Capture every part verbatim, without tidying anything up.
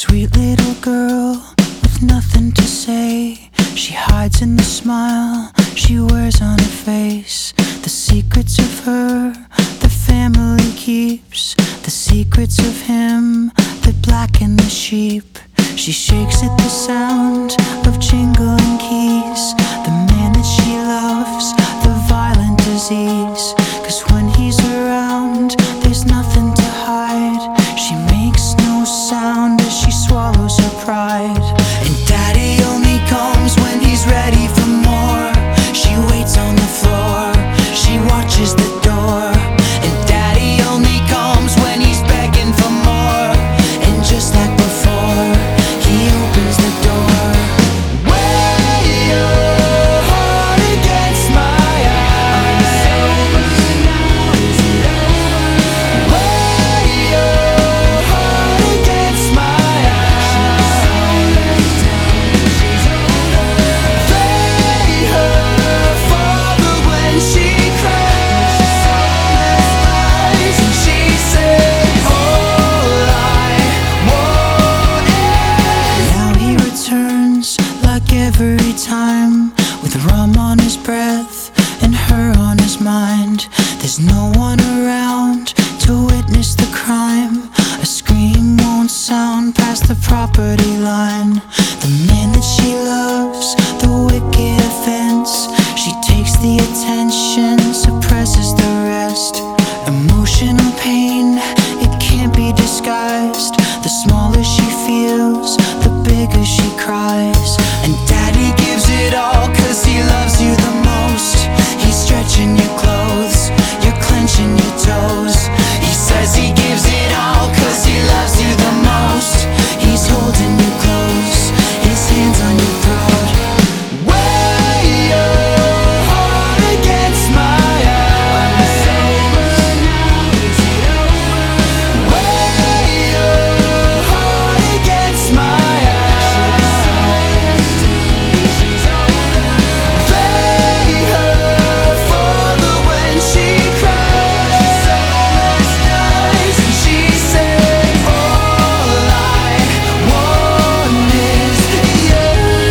Sweet little girl with nothing to say. She hides in the smile she wears on her face. The secrets of her the family keeps, the secrets of him that blacken the sheep. She shakes at the sound of jingling keys. The man that she loves, the violent disease. 'Cause when he's around, there's nothing to hide. She makes no sound as she swallows her pride. And daddy only comes when he's ready for more. She waits on the floor, she watches the door. And daddy only comes when he's begging for more. And just like before, he opens the door. Weigh your heart against my eyes. Weigh your heart against my eyes. Play her father when she cries. And she said, all I want is. Now he returns like every time, with rum on his breath and her on his mind. There's no one around to witness the crime. A scream won't sound past the property line. The man that she loves, the wicked offense. She takes the attention, suppresses the rest. Emotional pain, it can't be disguised. The smaller she feels, the bigger she cries. And daddy gives it all 'cause he loves you the most. He's stretching your clothes, you're clenching your toes. He says he gives it all 'cause he loves you the most. He's holding you close, his hands on your throat. Weigh your heart against my eyes. Weigh your heart against my eyes. Play her father when she cries. And she said, all I want is you.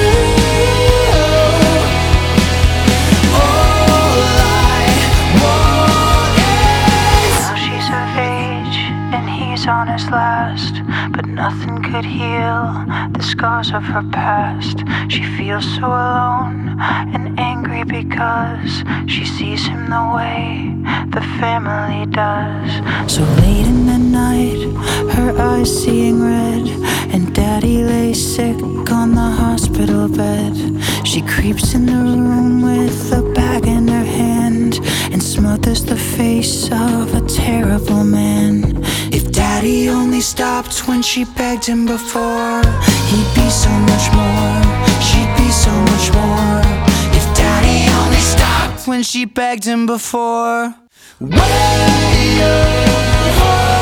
All I want is. Now she's of age and he's on his last, but nothing could heal the scars of her past. She feels so alone and angry because she sees him the way the family does. So late in the night, her eyes seeing red, and daddy lays sick on the hospital bed. She creeps in the room with a bag in her hand and smothers the face of a terrible man. If daddy only stopped when she begged him before, he'd be so much more, she'd be so much more. If daddy only stopped when she begged him before. Weigh your heart